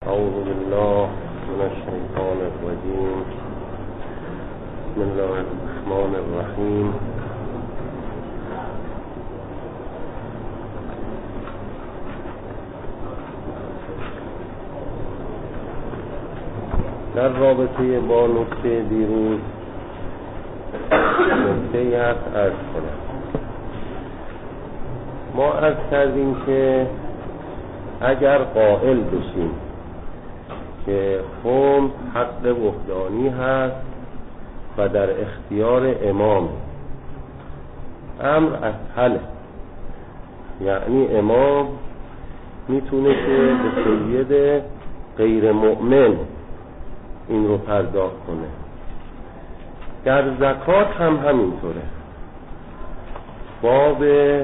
أعوذ بالله من الشيطان الرجيم. بسم الله الرحمن الرحیم. در رابطه با نکته دیروز نکته هست عرض کنم. ما عرض کردیم که اگر قائل بشیم که خمس حق وحدانی هست و در اختیار امام، امر از حله، یعنی امام میتونه که به سید غیر مؤمن این رو پرداخت کنه. در زکات هم همینطوره. باب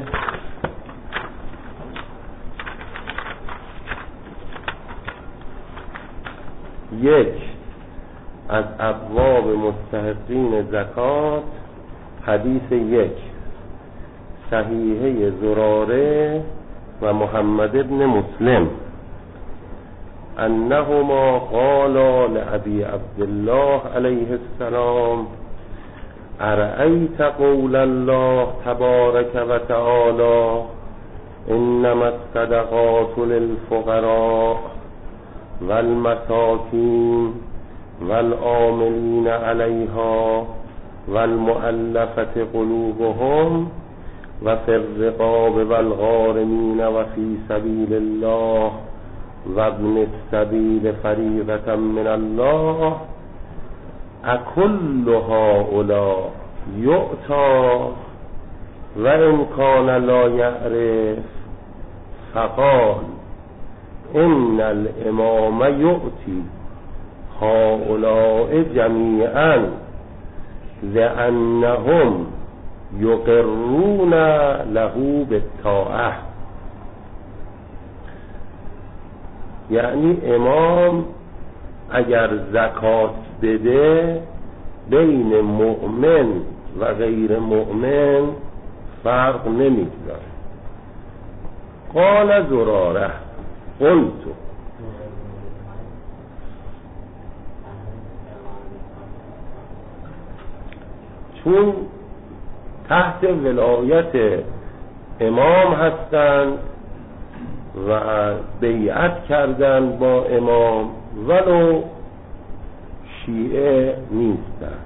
1 از ابواب مستحقین زکات، حدیث 1 صحیحه زراره و محمد ابن مسلم انهما قالا لأبي عبد الله علیه السلام ارأیت قول الله تبارک و تعالی انما الصدقات للفقراء والمساکین والعاملین علیها والمؤلفة قلوبهم وفي الرقاب والغارمین وفي سبیل الله وابن السبیل فریضة من الله اکل هؤلاء یؤتی و ان کان لا یعرف فقال ان الامام یؤتی هؤلاء جمیعا لانهم یقرون له بالطاعة. یعنی امام اگر زکات بده بین مؤمن و غیر مؤمن فرق نمیگذاره. قال زراره قلت چون تحت ولایت امام هستند و بیعت کردن با امام ولو شیعه نیستند.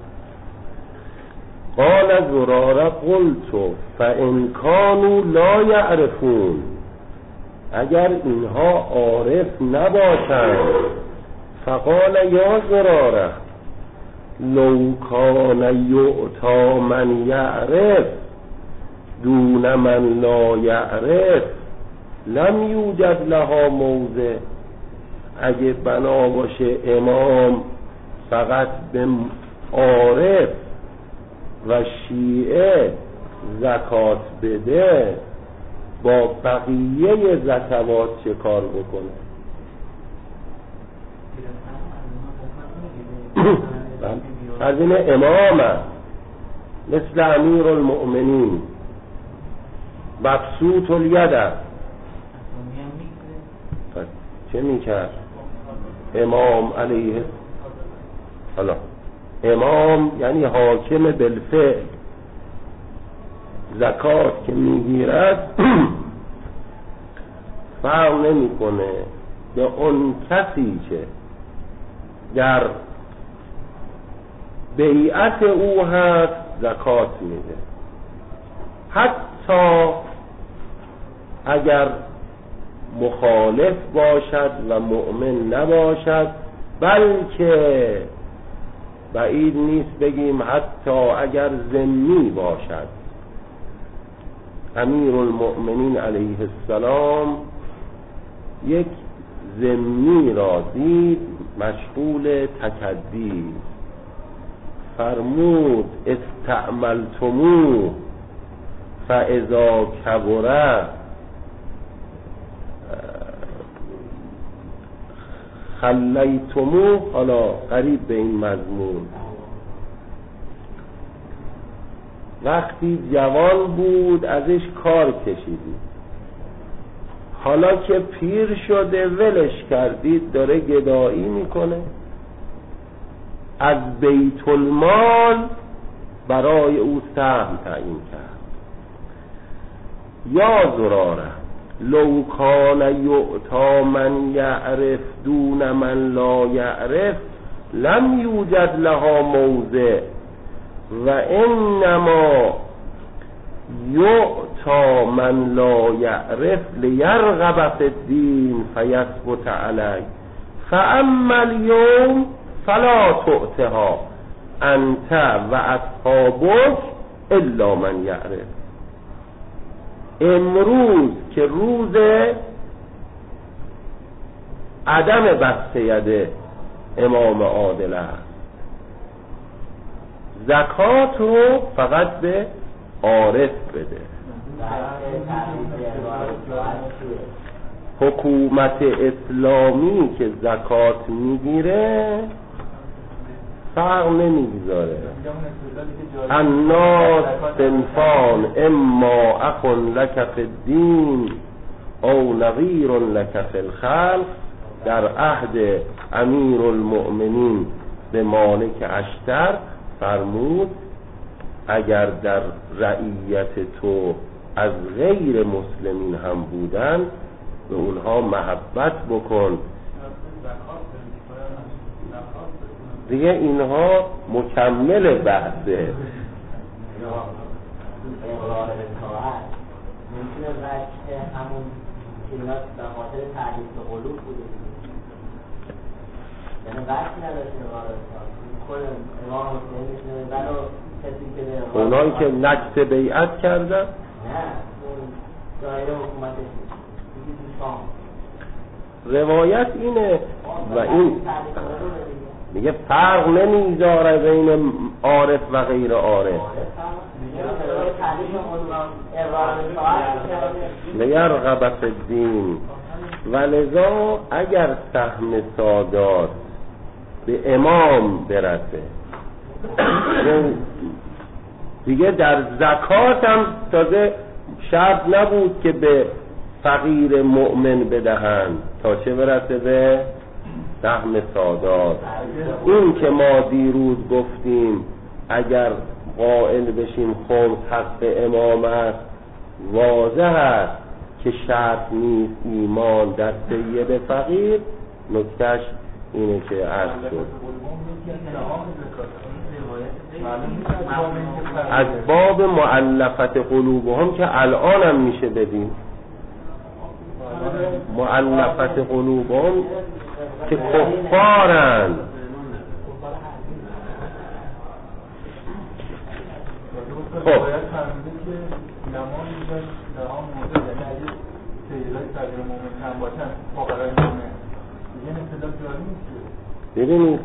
قال زراره قلت فان كانوا لا یعرفون، اگر اینها عارف نباشند. فقال یا زراره لو کان یؤتی من یعرف دون من لا یعرف لم یوجد لها موضع. اگه بنا باشه امام فقط به عارف و شیعه زکات بده، با بقیه زکوات چه کار بکنه؟ از این امام مثل امیر المؤمنین مبسوط الید چه میکرد؟ امام علیه حالا امام یعنی حاکم بالفعل زکات که میگیرد فرق نمیکنه به اون کسی که در بیعت او هست زکات میده، حتی اگر مخالف باشد و مؤمن نباشد، بلکه بعید نیست بگیم حتی اگر ذمی باشد. امیر المؤمنین علیه السلام یک ذمی را دید مشغول تکدی، فرمود استعملتموه فاذا کبره خلیتموه، حالا قریب به این مضمون. وقتی جوان بود ازش کار کشیدی، حالا که پیر شده ولش کردید داره گدایی میکنه، از بیت المال برای او سهم تعیین کرد. یا زراره لو کان یعطا من یعرف دون من لا یعرف لم یوجد لها موضع و انما یعطا من لا یعرف لیرغب فی الدین فیثبت علیه فاما اليوم فلا تعطها انت و اصحابک الا من یعرف. امروز که روز عدم بسط ید امام عادل است، زکات رو فقط به عارف بده. حکومت اسلامی که زکات میگیره فرق نمیگذاره. الناس صنفان اما اخ لک فی الدین او نظیر لک فی الخلق، در عهد امیر المؤمنین به مالک اشتر فرمود اگر در رعیت تو از غیر مسلمین هم بودن به اونها محبت بکن. دیگه اینها مکمل بحثه. ممکنه وجه همون کلمات به خاطر تعلیف قلوب بوده، یعنی وجه نداشته کل امام حسین میشنه برای کسی که به اونایی که نکس بیعت کردن؟ نه، اون دایره حکومتش دیگه دوستان روایت اینه و این میگه فرق نمیذاره بین عارف و غیر عارف. لیرغب فی الدین. ولذا اگر سهم سادات به امام برسه دیگه در زکات هم تازه شرط نبود که به فقیر مؤمن بدهند تا چه برسه به سهم سادات. این که ما دیروز گفتیم اگر قائل بشیم خمس حق امام است، واضح است که شرط نیست ایمان در سید فقیر. نکتهش اینه که عرض شد از باب مؤلفت قلوبهم که الان هم میشه بدیم مؤلفت قلوبهم که کفارن. خب ببینید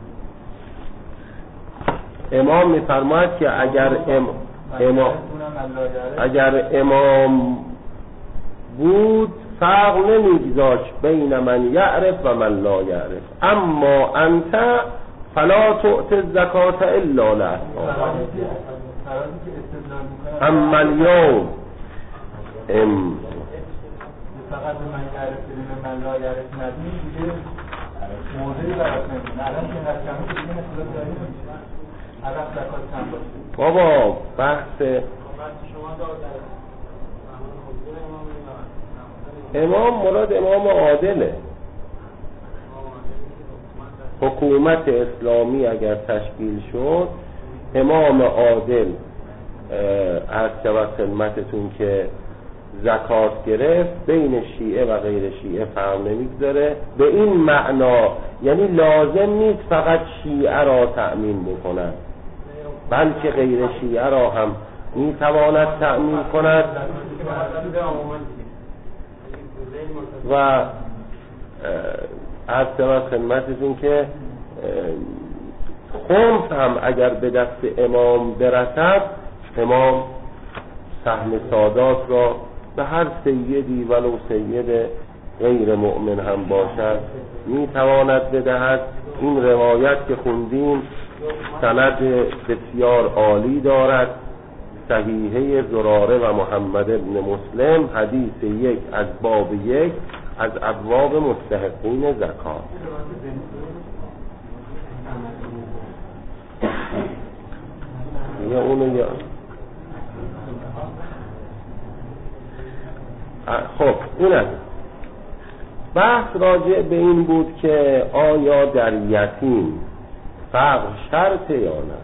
امام میفرماید که اگر امام بود فرق نمیگذاشت بین من یعرف و من لا یعرف، اما انت فلا تؤت الزکات الا لاصحابک. اما اليوم فقط من یعرف بدون من لا یعرف ندیم دیگه موضوعی برات نمیدونه. الان که هر کمی دیگه مثلا داریم عرف زکات کم باشه. بابا بحث امام مراد امام عادله. حکومت اسلامی اگر تشکیل شد امام عادل عرض شود خدمتتون که زکات گرفت بین شیعه و غیر شیعه فرق نمیگذاره. به این معنا یعنی لازم نیست فقط شیعه را تأمین بکنند بلکه غیر شیعه را هم میتواند تأمین کند. و عرض شود خدمتتون که خمس هم اگر به دست امام برسد امام سهم سادات را به هر سیدی ولو سید غیر مؤمن هم باشد میتواند بدهد. این روایت که خوندیم سند بسیار عالی دارد صحیحه زراره و محمد ابن مسلم، حدیث 1 از باب 1 از ابواب مستحقین زکات. یا اونو یا خب این است. بحث راجع به این بود که آیا در یتیم فقر شرطه یا نه.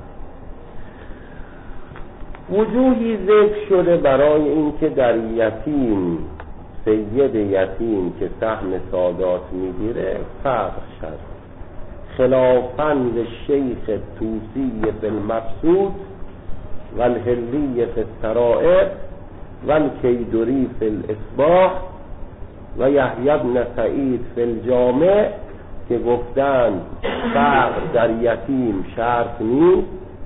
وجوهی ذکر شده برای این که در یتیم، سید یتیم که سهم سادات میگیره فقر شرط، خلافاً للشیخ توسی فی المبسوط و الحلی فی السرائر و الکیدری فی الاصباح و یحیی بن سعید فی الجامع که گفتند فقر در یتیم شرط نیست.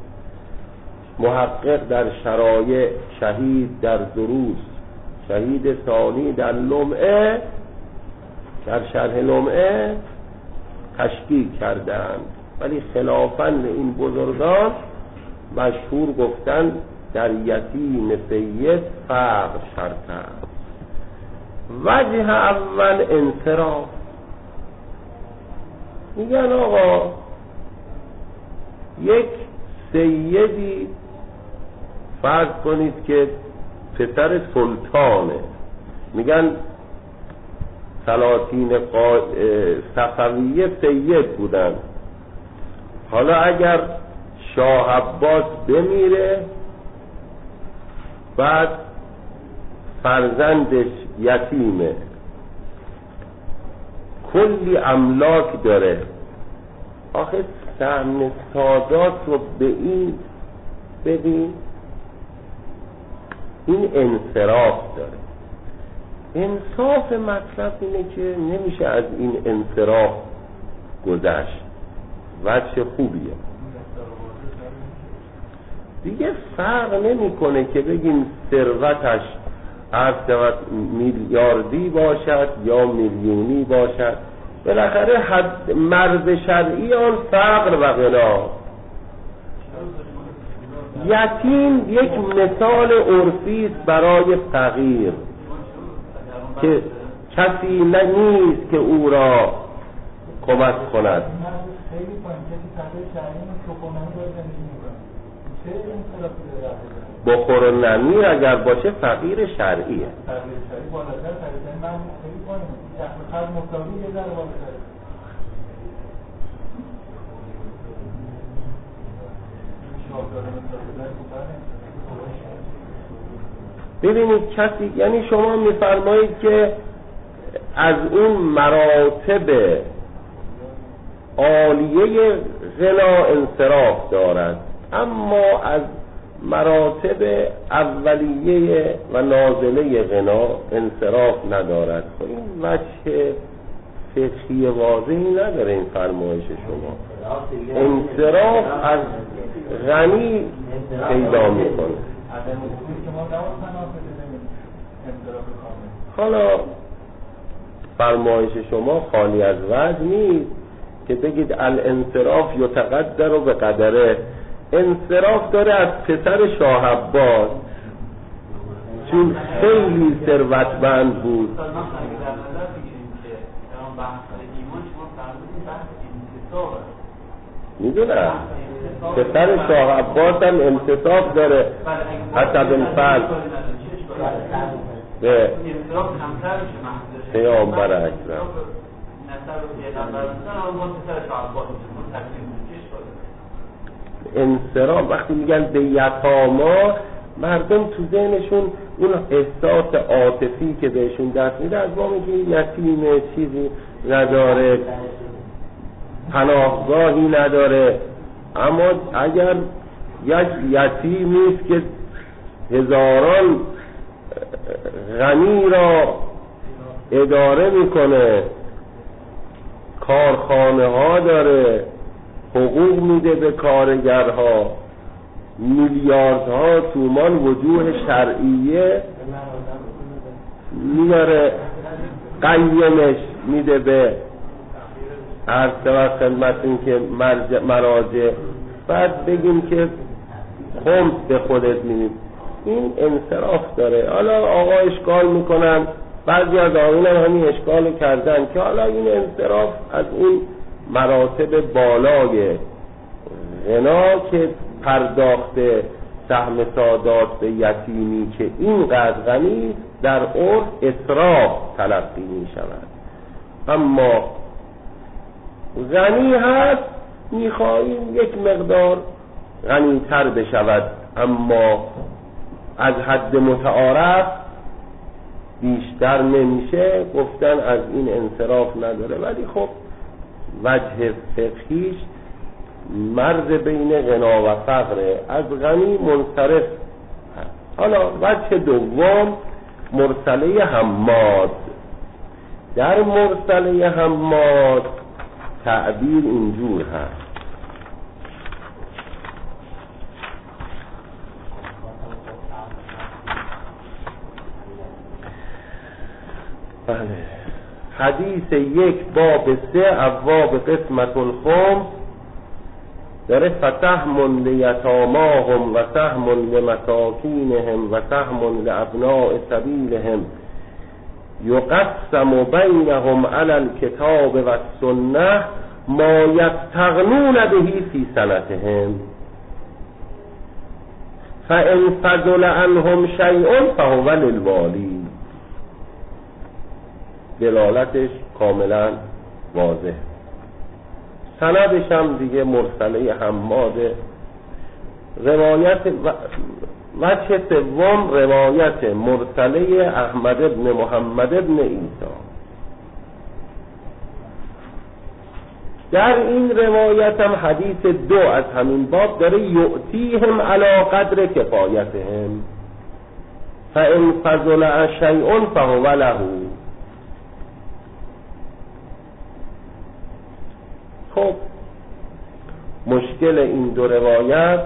محقق در شرایع، شهید در دروس، شهید ثانی در لمعه، در شرح لمعه تشکیک کردند، ولی خلافاً این بزرگان مشهور گفتن در یتیم سید فقر شرط است. وجه اول انصراف، میگن آقا یک سیدی فرض کنید که پسر سلطانه، میگن سلاطین صفویه سید بودن، حالا اگر شاه عباس بمیره بعد فرزندش یتیمه، کلی املاک داره، آخه سهم سادات رو به این ببین، این انصراف داره. انصاف مطلب اینه که نمیشه از این انصراف گذشت، وجه خوبیه دیگه. فرق نمیکنه که بگیم ثروتش عرض میلیاردی باشد یا میلیونی باشد، بالاخره حد مرد شرعی آن فقر و غنا. یتیم یک مثال عرفی است برای فقیر که کسی نیست که او را کمک کند. بخور و نمیر اگر باشه فقیر شرعیه. ببینید کسی، یعنی شما میفرمایید که از اون مراتب عالیه غنا انصراف دارد، اما از مراتب اولیه و نازله غنا انصراف ندارد. خب این وجه فقهی واضحی نداره این فرمایش شما. انصراف از غنی پیدا میکنه. حالا فرمایش شما خالی از وجه نیست که بگید الانصراف یتقدر و به قدره. انصراف داره از پسر شاه عباس چون خیلی ثروتمند بود. میدونم پسر شاه عباس هم انتصاف داره حسب الفضل به پیامبر اکرم. انصراف وقتی میگن به یتاما، مردم تو ذهنشون اون احساس عاطفی که بهشون دست میده از ما میگه یتیمه، چیزی نداره، پناهگاهی نداره. اما اگر یک یتیمیست که هزاران غنی را اداره میکنه، کارخانه ها داره، حقوق میده به کارگرها، میلیاردها تومان وجوه شرعیه میاره، قیمش میده به هر سوى خدمت این که مراجع، بعد بگیم که خمس به خودت میدیم. این انصراف داره. حالا آقا اشکال میکنن، بعضی از آقایون هم همین اشکال کردن که حالا این انصراف از این مراتب بالای غنا که پرداخته سهم سادات به یتیمی که اینقدر غنی در عرف اسراف تلقی می شود. اما غنی هست میخواهیم یک مقدار غنی تر بشود، اما از حد متعارف بیشتر نمیشه، گفتن از این انصراف نداره. ولی خب وجه فقهیش مرز بین غنا و فقر، از غنی منصرف هست. حالا وجه دوم مرسله حماد. در مرسله حماد تعبیر اینجور هست: بله، حدیث 1 باب 3 ابواب قسمت الخمس داره فسهم لیتاماهم و سهم لمساکینهم و سهم لابناء سبیلهم یقسم بینهم علی الکتاب و السنه ما یستغنون به فی سنتهم فان فضل عنهم شیء فهو للوالی. دلالتش کاملا واضح. سندش هم دیگه مرسله حماده. روایت وجه سوم روایت مرسله احمد ابن محمد ابن عیسی. در این روایت هم حدیث 2 از همین باب داره یعطیهم علی قدر کفایتهم فان فضل شیء فهو له. خب مشکل این دو روایت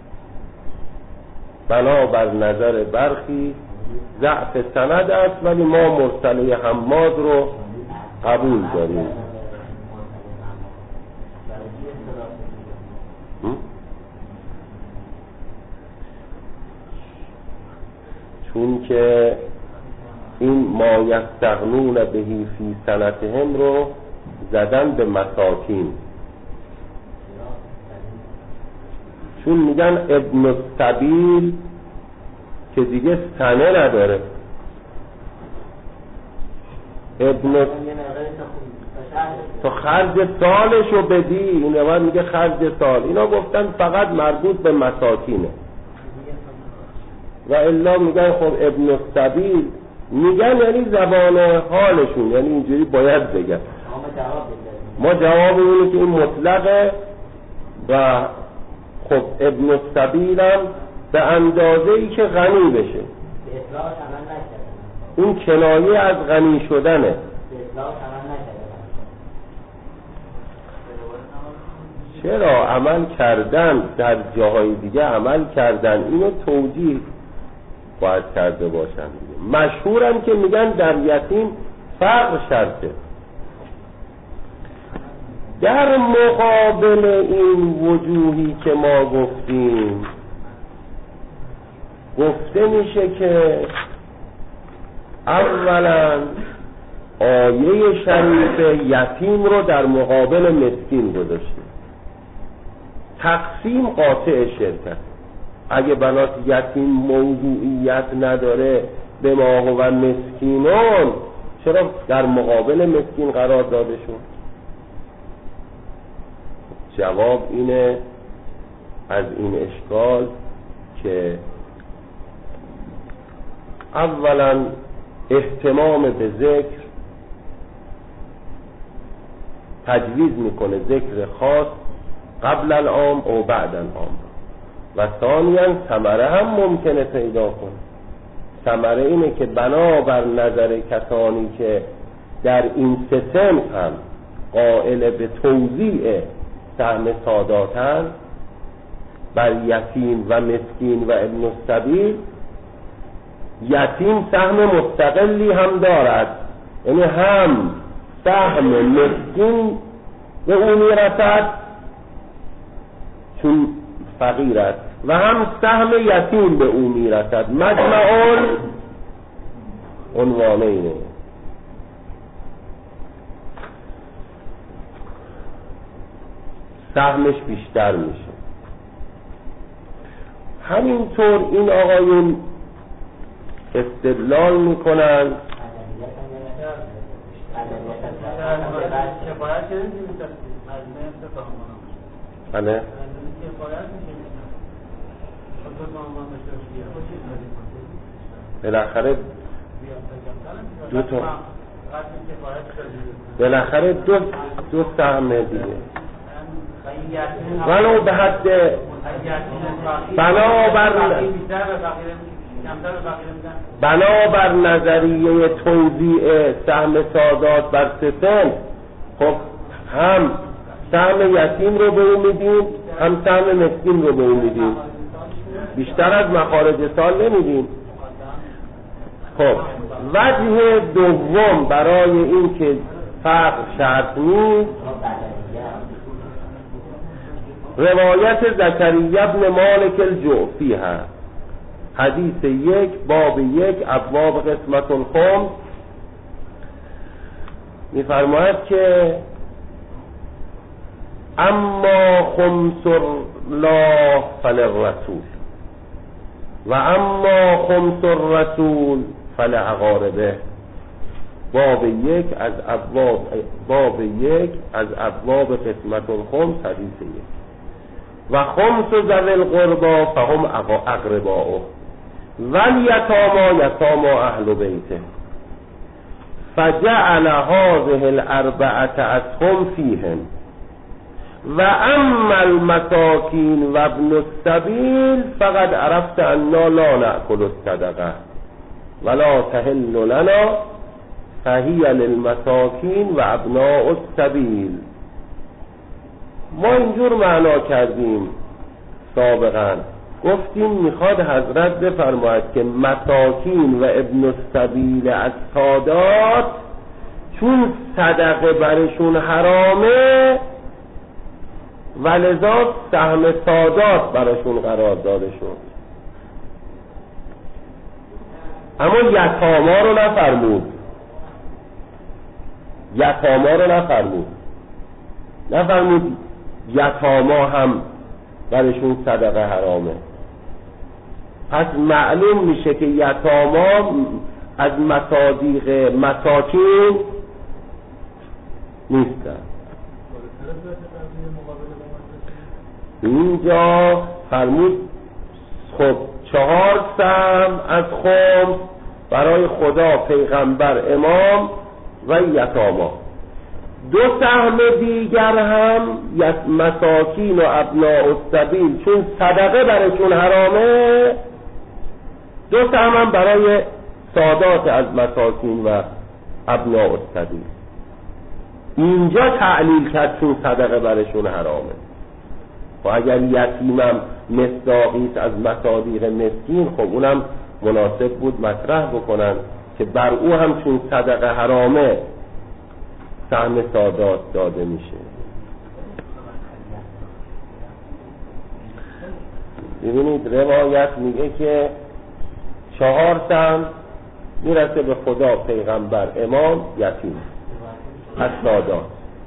بنابر نظر برخی ضعف سند است، ولی ما مرسله حماد رو قبول داریم. چون که این ما یستغنون بهی فی سنتهم رو زدن به مساکین، چون میگن ابن السبیل که دیگه سنه نداره. تو خرج سالشو بدی، این روایت میگه خرج سال. اینا گفتن فقط مربوط به مساکینه و الا میگن خب ابن السبیل میگن یعنی زبان حالشون، یعنی اینجوری باید بگن. ما جواب اینه که این مطلقه و خب ابن السبیل هم به اندازه ای که غنی بشه. این کنایه از غنی شدنه. چرا عمل کردن در جاهای دیگه عمل کردن، اینو توجیه باید کرده باشن. مشهورن که میگن در یتیم فقر شرطه. در مقابل این وجوهی که ما گفتیم گفته میشه که اولا آیه شریف یتیم رو در مقابل مسکین گذاشته. تقسیم قاطع شرکت. اگه بنات یتیم موضوعیت نداره به ما و مسکینان، چرا در مقابل مسکین قرار داده شد؟ جواب اینه از این اشکال که اولا اهتمام به ذکر تجویز میکنه ذکر خاص قبل العام و بعد العام، و ثانیاً ثمره هم ممکنه پیدا کنه. ثمره اینه که بنابر نظر کسانی که در این سه صنف هم قائل به توزیع سهم ساداتن بر یتیم و مسکین و ابن السبیل، یتیم سهم مستقلی هم دارد، یعنی هم سهم مسکین به او میرسد چون فقیر است و هم سهم یتیم به او میرسد. مجمع عنوانینه. سهمش بیشتر میشه. همینطور این آقایون استدلال میکنن بله بالاخره دو سهم دیگه ولو به حد بنابر نظریه توزیع سهم سادات بر سه سن، خب هم سهم یتیم رو به اون میدیم، هم سهم مسکین رو به اون میدیم، بیشتر از مخارج سال نمیدیم. خب وجه دوم برای این که فقر شرط نیست، روایت زکریا ابن مالک الجعفی هست، حدیث 1 باب 1 ابواب قسمت الخمس، میفرماید که اما خمس الله فللرسول و اما خمس الرسول فلعقاربه. باب 1 از ابواب قسمت الخمس، حدیث 1. و خمس ذوی القربى فهم اقرباؤه والیتامی یتامی اهل بیته فجعل هذه الاربعه اسهم فیهم و اما المساکین و ابن السبیل فقد عرفت انا لا نأکل الصدقه ولا تحل لنا فهی للمساکین و ابناء السبیل. ما اینجور معنا کردیم سابقا، گفتیم میخواد حضرت بفرماید که مساکین و ابن السبیل از سادات چون صدقه برشون حرامه ولذا سهم سادات برشون قرار داده شد. اما یتاما رو نفرمود یتاما هم برشون صدقه حرامه. پس معلوم میشه که یتاما از مصادیق مساکین نیستن. اینجا فرمود خب 4 سهم از خمس برای خدا، پیغمبر، امام و یتاما، 2 سهم دیگر هم مساکین و ابناء السبیل چون صدقه برشون حرامه، 2 سهم هم برای سادات از مساکین و ابناء السبیل. اینجا تعلیل کرد چون صدقه برشون حرامه. و اگر یتیمم مصداقیست از مصادیق مسکین، خب اونم مناسب بود مطرح بکنن که بر او هم چون صدقه حرامه سهم سادات داده میشه. ببینید روایت میگه که 4 سهم میرسه به خدا، پیغمبر، امام، یتیم از سادات.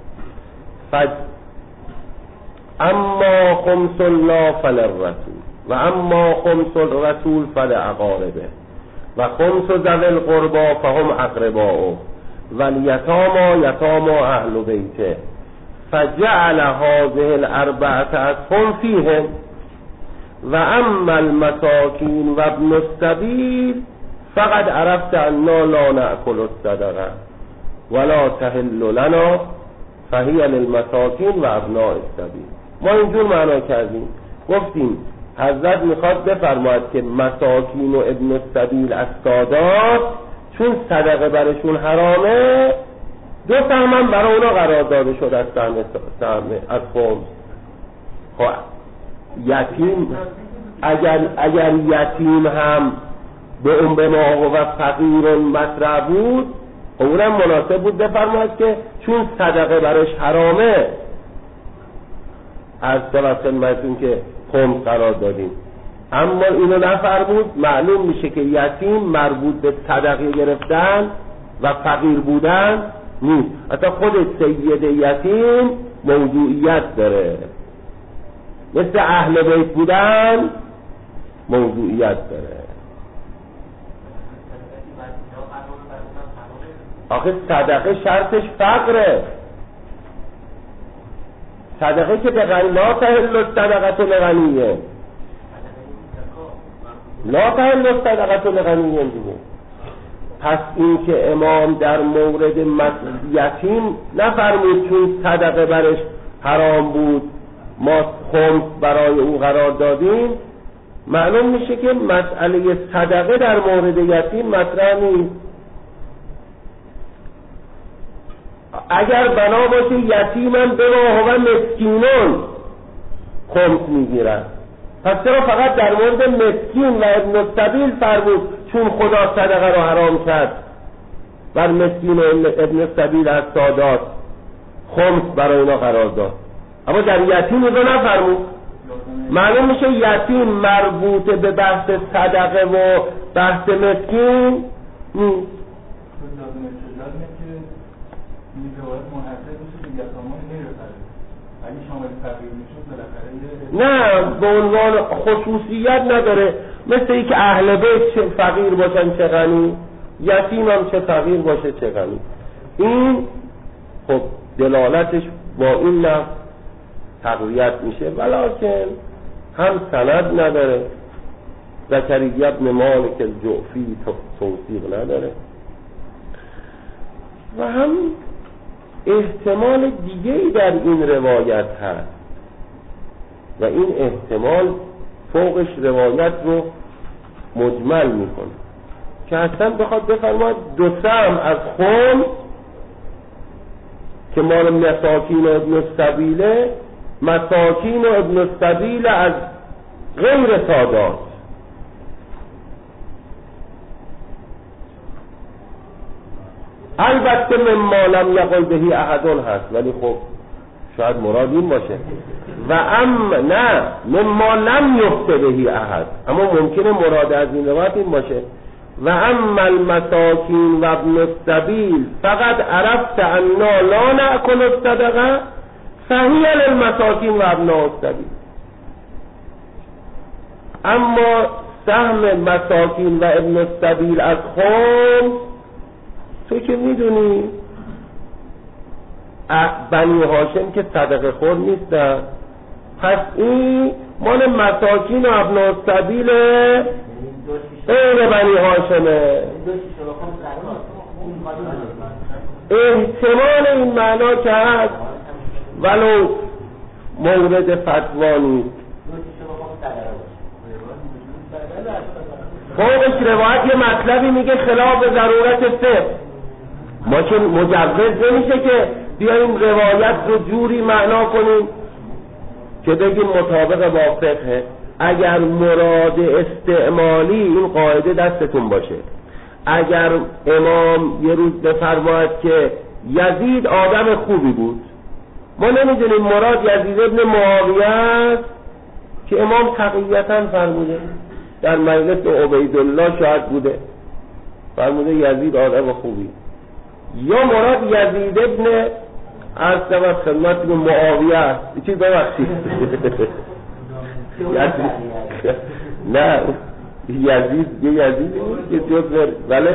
اما خمس الله فللرسول و اما خمس الرسول فلعقاربه و خمس ذوی القربى فهم اقرباؤه والیتامی یتامی اهل بیته فجعل هذه الاربعه اسهم فیهم و اما المساکین و ابن السبیل فقد عرفت انا لا نأکل الصدقه ولا تحل لنا فهی للمساکین و ابناء السبیل. ما اینجور معنا کردیم، گفتیم حضرت میخواد بفرماید که مساکین و ابن السبیل از سادات چون صدقه برشون حرامه، 2 سهم هم برای اونا قرار داده شد از سهم از خمس. خب یتیم اگر یتیم هم به اون به ما و فقیر مطرح بود، اونم مناسب بود بفرماید که چون صدقه برش حرامه از طرف خدمتتون که خمس قرار دادیم. اما اینو نفرمود. معلوم میشه که یتیم مربوط به صدقه گرفتن و فقیر بودن نیست. حتی خود سید یتیم موضوعیت داره، مثل اهل بیت بودن موضوعیت داره. آخه صدقه شرطش فقره. صدقه که به غنی لا تحل الصدقه لغنیه، لا تحل الصدقه لغنیه دیگه. پس این که امام در مورد یتیم نفرمود چون صدقه برش حرام بود ما خمس برای او قرار دادیم، معلوم میشه که مسئله صدقه در مورد یتیم مطرح نیست. اگر بنا باشه یتیمم به و مسکینون خمس میگیرن، پس چرا فقط در مورد مسکین و ابن السبیل فرمود چون خدا صدقه رو حرام کرد بر مسکین و ابن السبیل از سادات خمس برای اینا قرار داد، اما در یتیم رو نفرمود. معلوم میشه یتیم مربوط به بحث صدقه و بحث مسکین نیست. نه به عنوان خصوصیت نداره، مثل ای که اهل بیت چه فقیر باشن چه غنی، یتیم هم چه فقیر باشه چه غنی. این خب دلالتش با این لفظ تقویت میشه، ولکن هم سند نداره، زکریا ابن مالک الجعفی توثیق نداره، و هم احتمال دیگه‌ای در این روایت هست و این احتمال فوقش روایت رو مجمل میکنه که اصلا بخواد بفرماید دو سهم از خمس که مال مساکین و ابن السبیله، مساکین و ابن السبیل از غیر سادات. البته مما لم یقل بهی احد هست، ولی خب شاید مراد این باشه. و نه مما لم یفته بهی احد، اما ممکنه مراد از این روایت این باشه و اما المساکین و ابن السبیل فقط عرفت انا لا نأکل الصدقه فهی للمساکین و ابن السبیل. اما سهم مساکین و ابن السبیل از خمس تو که میدونی بنی هاشم که صدقه خور نیستن، پس این مال مساکین و ابن السبیل غیر بنی هاشمه. احتمال این معنا که هست ولو مورد فتوا نیست. فوقش روایت یه مطلبی میگه خلاف ضرورت فقه، ما که مجوز نمیشه که بیاییم روایت رو جوری معنا کنیم که بگیم مطابق با فقه. اگر مراد استعمالی این قاعده دستتون باشه، اگر امام یه روز بفرماید که یزید آدم خوبی بود، ما نمیدونیم مراد یزید ابن معاویه است که امام تقییتا فرموده، در مجلس عبیدالله شاید بوده فرموده یزید آدم خوبی، یا مراد یزید ابن عرض خدمت به معاویه است. چی ببخشید نه یزید یه یزید یه جزر بله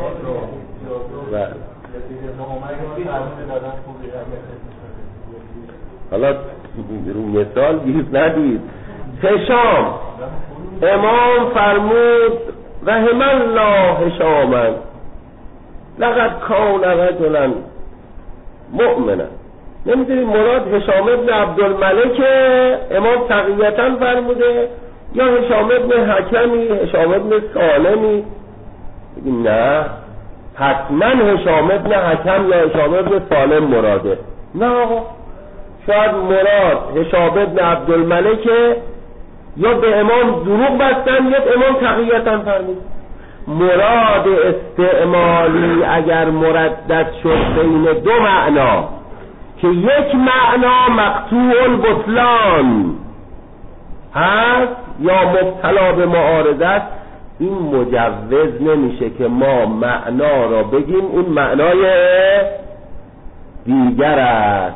حالا رو مثال گیز ندید. هشام امام فرمود رحم الله هشاما لقد کان رجلا مؤمنا. نمیدونی مراد هشام ابن عبدالملک امام تقییتا فرموده یا هشام ابن حکمی، هشام ابن سالمی؟ نه حتما هشام ابن حکم یا هشام ابن سالم مراده. نه آقا، شاید مراد هشام ابن عبدالملک یا به امام دروغ بستن یا امام تقییتا فرمود. مراد استعمالی اگر مردد شد بین دو معنا که یک معنا مقطوع البطلان هست یا مبتلا به معارضه است، این مجوز نمیشه که ما معنا را بگیم اون معنای دیگر است.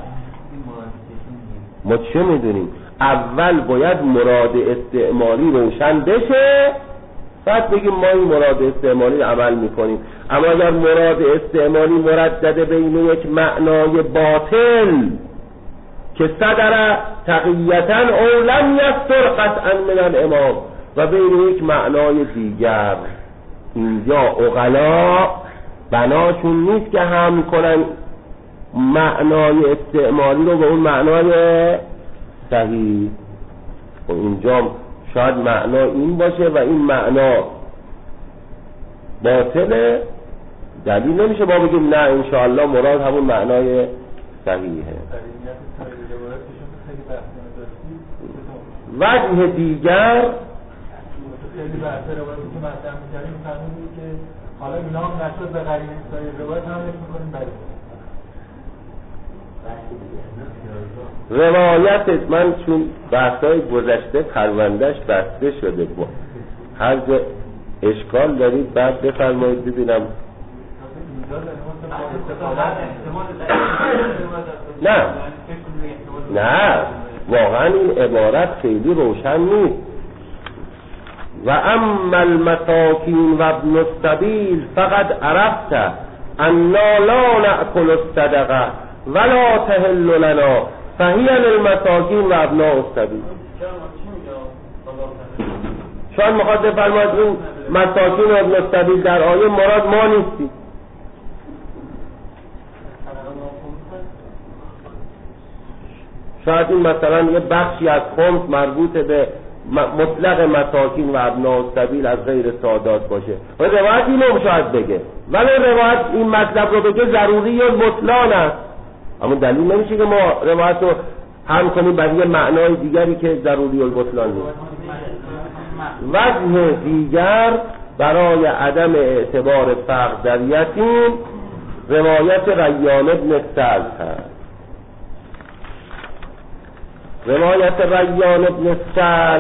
ما چه میدونیم؟ اول باید مراد استعمالی روشن بشه، بعد بگیم ما این مراد استعمالی عمل میکنیم. اما اگر مراد استعمالی مردد بین یک معنای باطل که صدر تقییتاً او لم یستر قطعاً من الامام و بین یک معنای دیگر، اینجا عقلا بناشون نیست که هم کنن معنای استعمالی رو به اون معنای صحیح. و اینجا شاید معنا این باشه و این معنا باطله، دلیل نمیشه ما بگیم نه انشاءالله مراد همون معنای صحیحه. وجه دیگر خیلی بحث روایتی که مطرح می‌کردیم فهمیدیم که حالا اینا هم نشد به قرینه سایر روایت هم می‌کنیم برای روایت من چون بحث‌های گذشته پروندهش بسته شده بود، هر جا اشکال دارید بعد بفرمایید ببینم. نه واقعا این عبارت خیلی روشن نیست. و اما المساکین و ابن السبیل فقد عرفت انا لا نأکل الصدقه ولا تحل لنا فهی للمساکین و ابناء السبیل. شاید میخواد بفرماید این مساکین و ابن السبیل در آیه مراد ما نیستی. شاید این مثلا یه بخشی از خمس مربوط به مطلق مساکین و ابناء السبیل از غیر سادات باشه و روایت اینو شاید بگه، ولی روایت این مطلب رو بگه ضروری و بطلان است، اما دلیل نمیشه که ما روایت رو هم کنیم برای معنای دیگری که ضروری و بطلان نیست. وجه دیگر برای عدم اعتبار فرق در یتیم روایت ریان ابن سعد هست. روایت ریان ابن سعد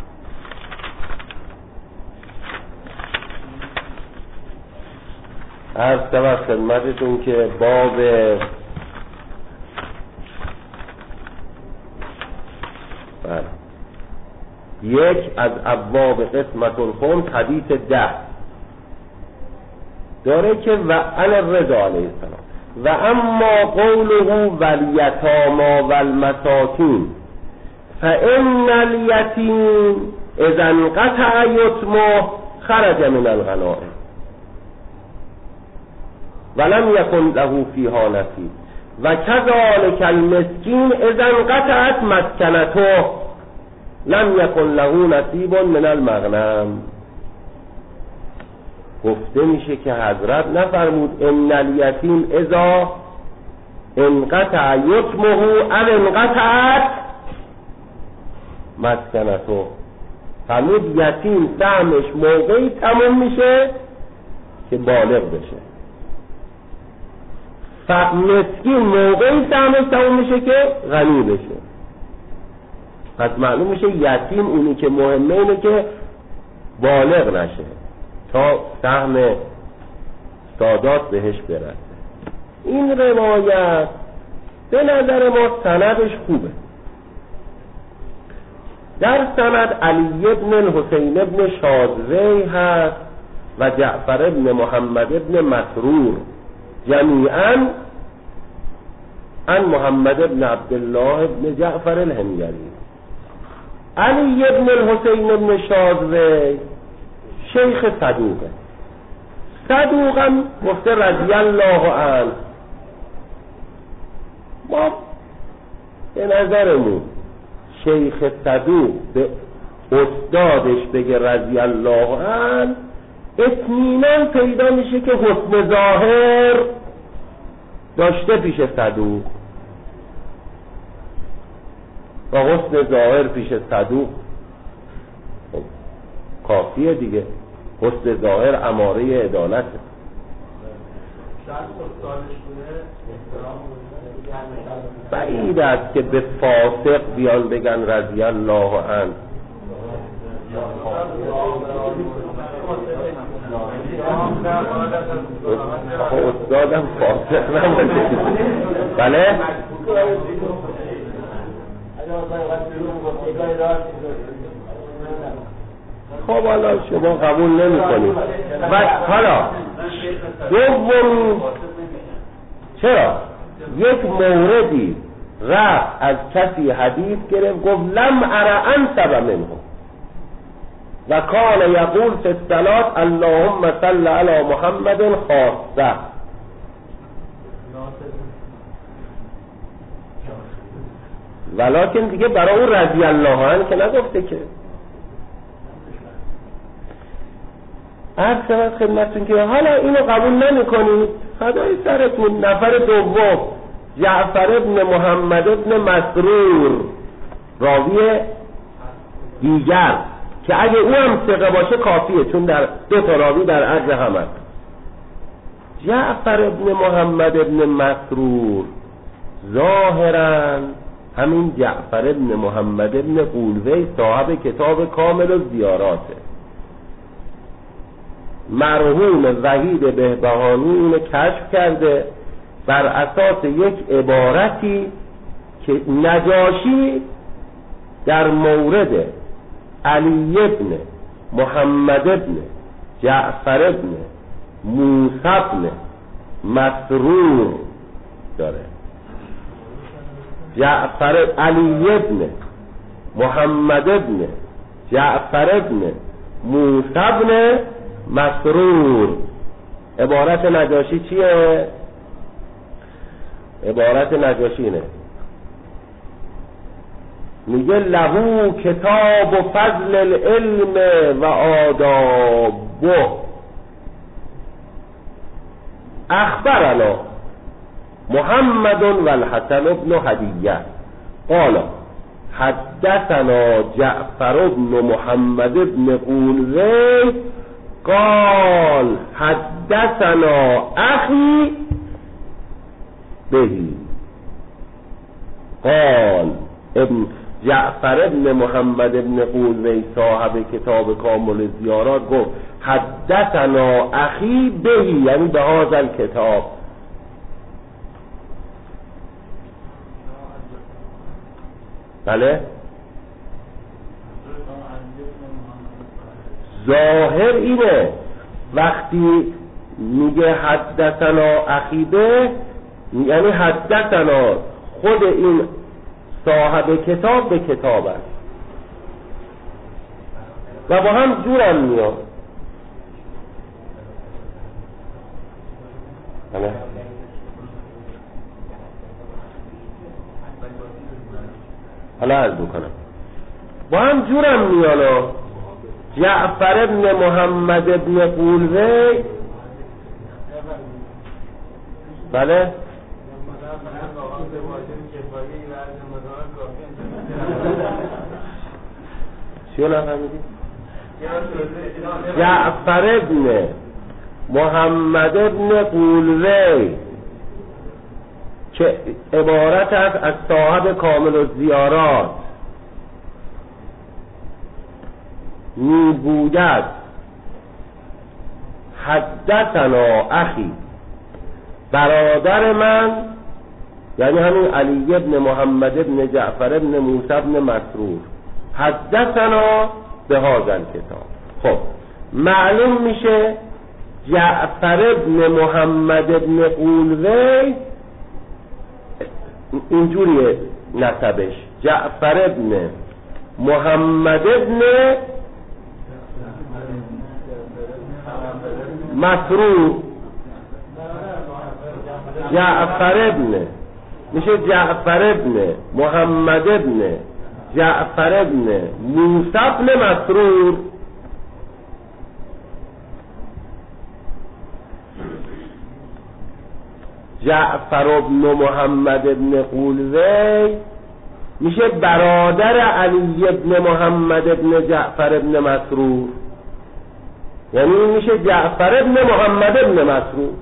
عرض شود خدمتتون که باب یک از ابواب قسمت الخمس حدیث 10 داره که و عن الرضا علیه السلام و اما قوله والیتاما والمساکین فان الیتیم اذا انقطع یتمه خرج من الغنائم ولم یکن له فیها نصیب و کذالک المسکین اذا انقطعت مسکنته لم یکن له نصیب من المغنم. گفته میشه که حضرت نفرمود ان الیتیم اذا انقطع یتمه او انقطعت مسکنته. فرمود یتیم سهمش موقعی تموم میشه که بالغ بشه، مسکین موقعی سهمش تموم میشه که غنی بشه. پس معلوم میشه یتیم اونی که مهمه اینه که بالغ نشه تا سهم سادات بهش برسه. این روایت به نظر ما سندش خوبه. در سند علی ابن الحسین ابن شاذوی هست و جعفر ابن محمد ابن مسرور جمیعاً عن محمد ابن عبدالله ابن جعفر الهمگری. علی ابن الحسین ابن شاذوی شیخ صدوقه، صدوقم گفته رضی الله عنه. ما به نظرمون شیخ صدوق به استادش بگه رضی الله عنه اطمینان پیدا میشه که حسن ظاهر داشته پیش صدوق و حسن ظاهر پیش صدوق کافیه دیگه. حسن ظاهر اماره عدالته. بعید است که به فاسق بیان بگن رضی الله عنه. استادم فاسق نبوده. بله خب حالا شما قبول نمی کنید. و حالا دوم چرا یک موردی رفت از کسی حدیث گرفت گفت لم ارى انسب منه و کان یقول فی الصلاة اللهم صل علی محمد خاصه. ولکن دیگه برای اون رضی الله عنه که نگفته که. عرض شود خدمتتون که حالا اینو قبول نمی کنید فدای سرتون. نفر دوم جعفر ابن محمد ابن مسرور، راوی دیگر که اگه او هم ثقه باشه کافیه، چون در دو تا راوی در عرض هم هست. جعفر ابن محمد ابن مسرور ظاهراً همین جعفر ابن محمد ابن قولوی صاحب کتاب کامل الزیاراته. مرحوم وحید بهبهانی اینو کشف کرده بر اساس یک عبارتی که نجاشی در مورد علی ابن محمد ابن جعفر ابن موسی ابن مسرور داره. جعفر علی ابن محمد ابن جعفر ابن موسی ابن مسرور. عبارت نجاشی چیه؟ عبارت نجاشی اینه، میگه لهو کتاب و فضل العلم و آدابه اخبرنا محمد والحسن ابن هدیه قال حدثنا جعفر ابن محمد ابن قولوی قال حدثنا اخی بهی. قال ابن جعفر ابن محمد ابن قولوی صاحب کتاب کامل زیارات گفت حدثنا اخی بهی، یعنی به هذا الکتاب. بله ظاهر اینه وقتی میگه حدثنا اخی به، یعنی حدثنا خود این صاحب کتاب به کتاب است و با هم جورم میاد. حالا عرض بکنم با هم جورم میاد. جعفر ابن محمد ابن قولوی بله چیو نفهمیدی؟ جعفر ابن محمد ابن قولوی که عبارت است از صاحب کامل الزیارات میگوید حدثنا اخی، برادر من، یعنی همین علی ابن محمد ابن جعفر ابن موسی ابن مسرور، حدثنا به هذا الکتاب. خب معلوم میشه جعفر ابن محمد ابن قولوی اینجوریه نسبش، جعفر ابن محمد ابن مسرور، جعفر ابن میشه جعفر ابن محمد ابن جعفر ابن موسی ابن مسرور. جعفر ابن محمد ابن قولوی میشه برادر علی ابن محمد ابن جعفر ابن مسرور، یعنی میشه جعفر ابن محمد ابن مسرور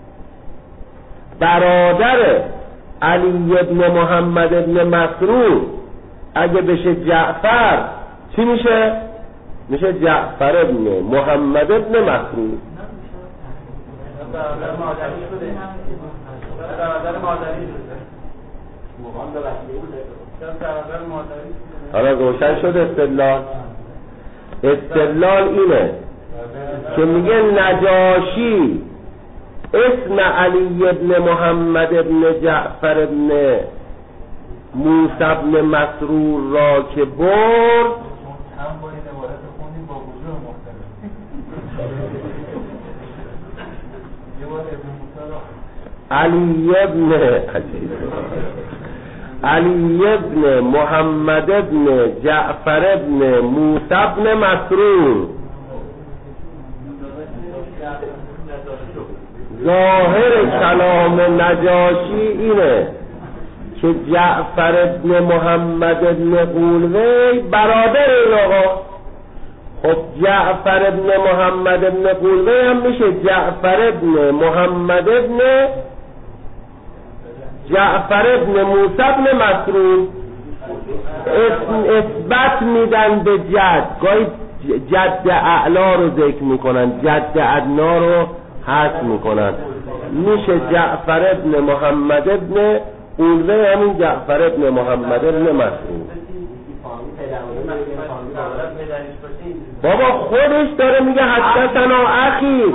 برادر علی ابن محمد ابن مسرور. اگه بشه جعفر چی میشه؟ میشه جعفر ابن محمد ابن مسرور. برادر مادری شده. برادر مادری شده. مقام به وسیله بوده. برادر مادری شده. حالا روشن شد استدلال. استدلال اینه که میگه نجاشی اسم علی ابن محمد ابن جعفر ابن موسی ابن مسرور را که برد هم با این عبارت خوندیم با وجوه مختلف. یه بار ابن موسی را علی ابن محمد ابن جعفر ابن موسی ابن مسرور. ظاهر کلام نجاشی اینه که جعفر ابن محمد ابن قولوی برادر این آقا. خب جعفر ابن محمد ابن قولوی هم میشه جعفر ابن محمد ابن جعفر ابن موسی ابن مسرور. اثبات میدن به جد، گاهی جد اعلا رو ذکر میکنن، جد ادنا رو حذف میکنن، میشه جعفر ابن محمد ابن قولوی همین جعفر ابن محمد ابن مسرور. بابا خودش داره میگه حدثنا اخی.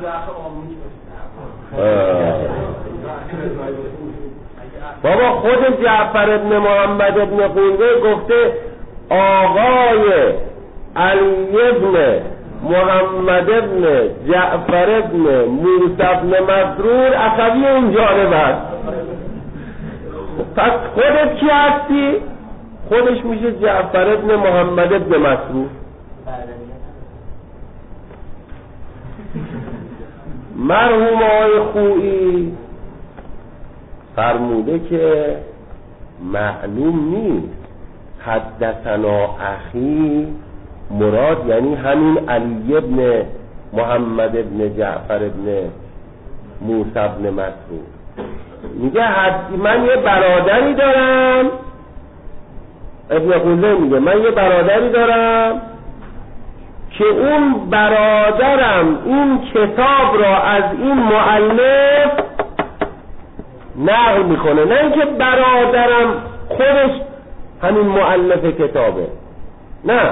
بابا خود جعفر ابن محمد ابن قولوی گفته آقای علی ابن محمد ابن جعفر ابن موسی ابن مسرور اخوی این جانب است. پس خودت کی هستی؟ خودش میشه جعفر ابن محمد ابن مسرور. مرحوم آقای خویی فرموده که معلوم نیست حدثنا اخی مراد یعنی همین علی ابن محمد ابن جعفر ابن موسی ابن مسرور. میگه من یه برادری دارم، ابن قولوی میگه من یه برادری دارم که اون برادرم این کتاب را از این مؤلف نقل میکنه، نه اینکه برادرم خودش همین مؤلف کتابه، نه،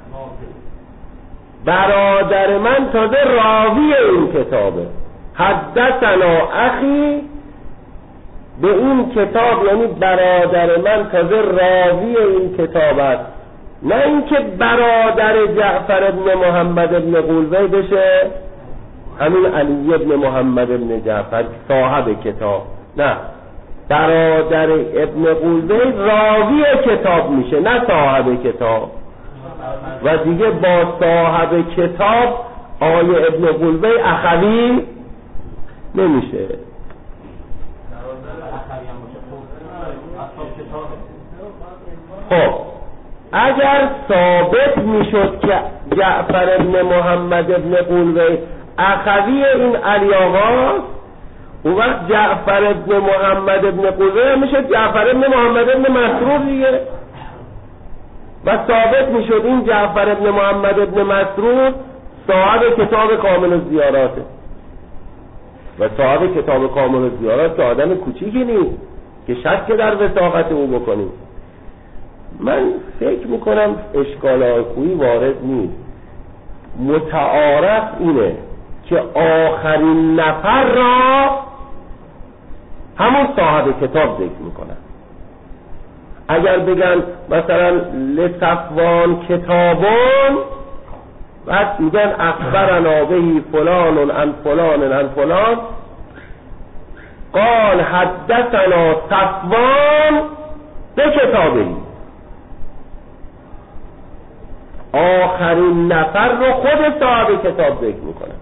برادر من تازه راوی این کتابه. حدثنا اخی به این کتاب یعنی برادر من تازه راوی این کتاب است، نه اینکه برادر جعفر ابن محمد ابن قولوی بشه همین علی ابن محمد ابن جعفر صاحب کتاب، نه، برادر ابن قولوی راوی کتاب میشه نه صاحب کتاب. و دیگه با صاحب کتاب آقای ابن قولوی اخوی نمیشه. خب اگر ثابت میشد که جعفر ابن محمد ابن قولوی اخوی این علی آقاست، اون وقت جعفر ابن محمد ابن قولوی میشه جعفر ابن محمد ابن مسرور دیگه، و ثابت میشد این جعفر ابن محمد ابن مسرور صاحب کتاب کامل الزیاراته. و صاحب کتاب کامل الزیارات که آدم کوچیکی نیست که شک در وثاقت او بکنیم. من فکر میکنم اشکال خویی وارد نیست. متعارف اینه که آخرین نفر را همون صاحب کتاب ذکر میکنن. اگر بگن مثلا لصفوان کتابون، بعد میگن اخبرنا بهی فلان عن فلان عن فلان قال حدثنا صفوان به کتابی، آخرین نفر رو خود صاحب کتاب ذکر میکنن.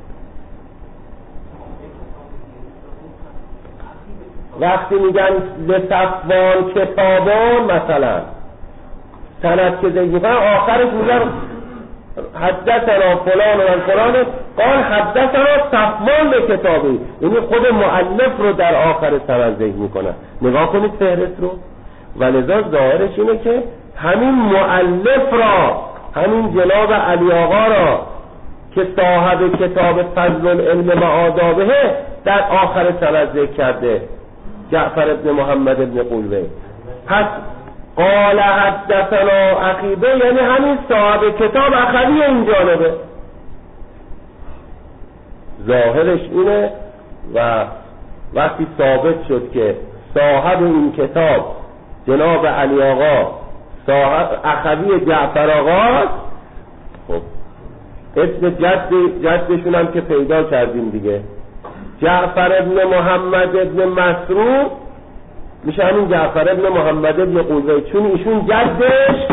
وقتی میگن لصفوان کتابان مثلا سند که ذکر میکنن آخرش میگن حدثنا فلان و فلان قال حدثنا صفوان به کتابی، یعنی خود مؤلف رو در آخر سند ذکر میکنن. نگاه کنید فهرست رو. ولذا ظاهرش اینه که همین مؤلف را همین جناب علی آقا را که صاحب کتاب فضل العلم و آدابه در آخر سند ذکر کرده، جعفر ابن محمد ابن قلوه. پس قال حدثنا اخیبه یعنی همین صاحب کتاب اخوی این جانبه، ظاهرش اینه. و وقتی ثابت شد که صاحب این کتاب جناب علی آقا صاحب اخوی جعفر آقاست، خب اسم جدشون هم که پیدا کردیم دیگه، جعفر ابن محمد ابن مسرور میشه همین جعفر ابن محمد ابن قلوه، چون ایشون جدش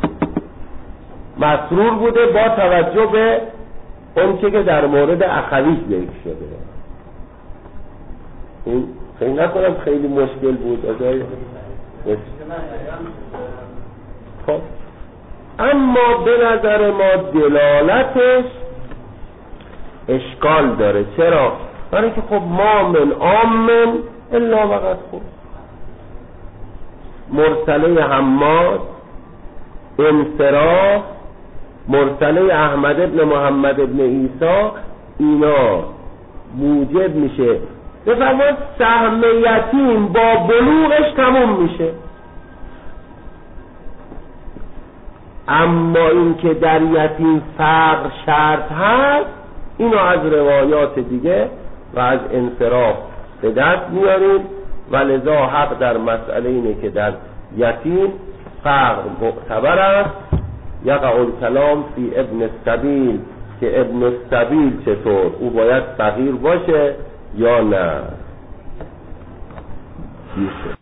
مسرور بوده با توجه به اون که در مورد اخوی ذکر شده. این خیلی نکنم خیلی مشکل بود ازای خب. اما به نظر ما دلالتش اشکال داره. چرا؟ برای که خب ما من آمن الا وقت خود مرسله حماد، انصراف، مرسله احمد ابن محمد ابن عیسی، اینا موجب میشه بفرمایید سهم یتیم با بلوغش تموم میشه. اما این که در یتیم فقر شرط هست، اینو از روایات دیگه و از انصراف به دست میاریم و لذا حق در مسئله اینه که در یتیم فقر معتبر است. یقع الکلام فی ابن السبیل که ابن السبیل چطور، او باید صغیر باشه یا نه.